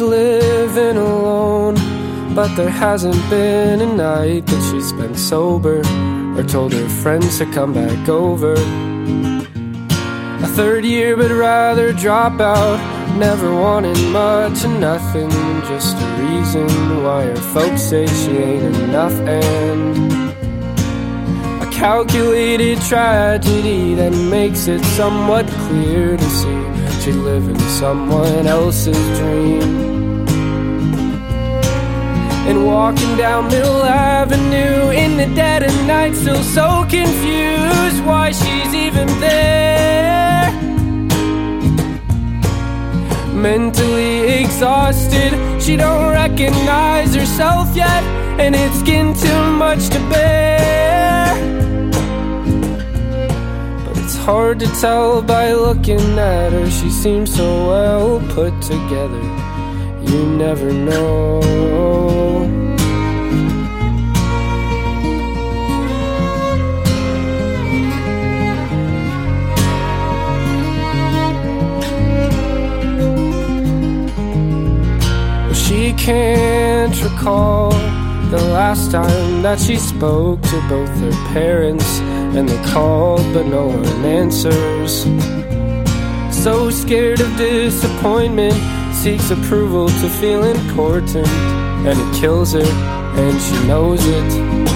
living alone, but there hasn't been a night that she's spent sober or told her friends to come back over. A third year but rather drop out, never wanted much and nothing, just a reason why her folks say she ain't enough. And a calculated tragedy that makes it somewhat clear to see she live in someone else's dream. And walking down Middle Avenue in the dead of night, still so confused why she's even there. Mentally exhausted, she don't recognize herself yet, and it's getting too much to bear. But it's hard to tell by looking at her, she seems so well put together. You never know. She can't recall the last time that she spoke to both her parents, and they called but no one answers. So scared of disappointment, seeks approval to feel important, and it kills her, and she knows it.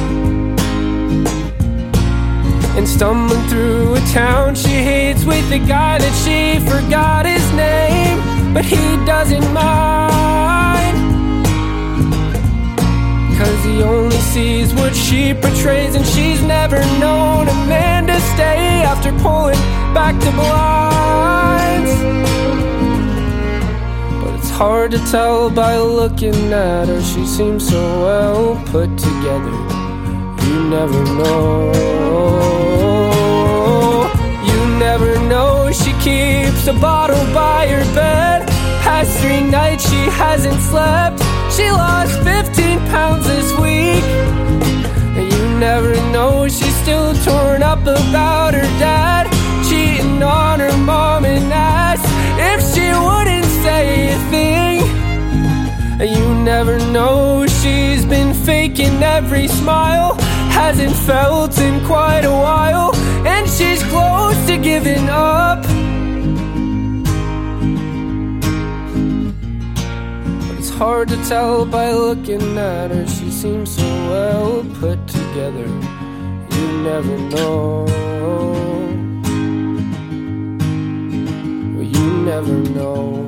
And stumbling through a town she hates with a guy that she forgot his name, but he doesn't mind, 'cause he only sees what she portrays, and she's never known a man to stay after pulling back the blinds. Hard to tell by looking at her, she seems so well put together. You never know. You never know. She keeps a bottle by her bed. Past 3 nights she hasn't slept. She lost 15 pounds this week. And you never know. She's still torn up about her dad cheating on her mom, and asked if she wouldn't say a thing. You never know, she's been faking every smile, hasn't felt in quite a while, and she's close to giving up. But it's hard to tell by looking at her, she seems so well put together. You never know. You never know.